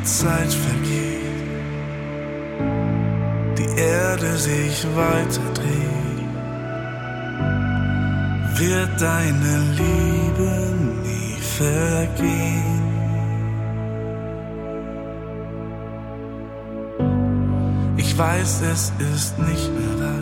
Zeit vergeht, die Erde sich weiter dreht, wird deine Liebe nie vergehen. Ich weiß, es ist nicht mehr wahr.